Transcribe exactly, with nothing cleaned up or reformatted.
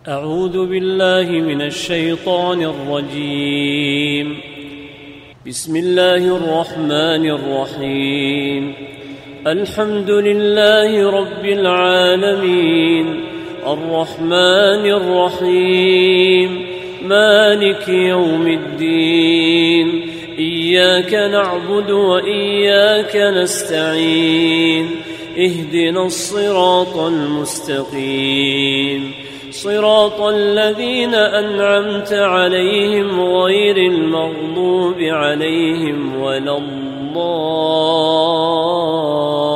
أعوذ بالله من الشيطان الرجيم. بسم الله الرحمن الرحيم. الحمد لله رب العالمين، الرحمن الرحيم، مالك يوم الدين، إياك نعبد وإياك نستعين، اهدنا الصراط المستقيم، صراط الذين أنعمت عليهم غير المغضوب عليهم ولا الضالين.